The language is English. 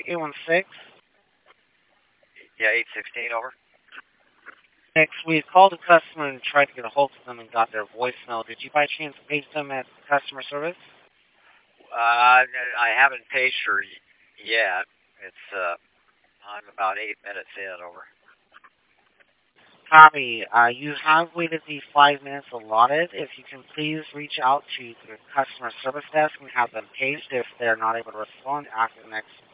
816. Yeah, 816 over. Next, we called a customer and tried to get a hold of them and got their voicemail. Did you by chance page them at customer service? I haven't paged her yet. It's I'm about 8 minutes in over. Copy. You have waited the 5 minutes allotted. If you can please reach out to the customer service desk and have them paged if they're not able to respond after the next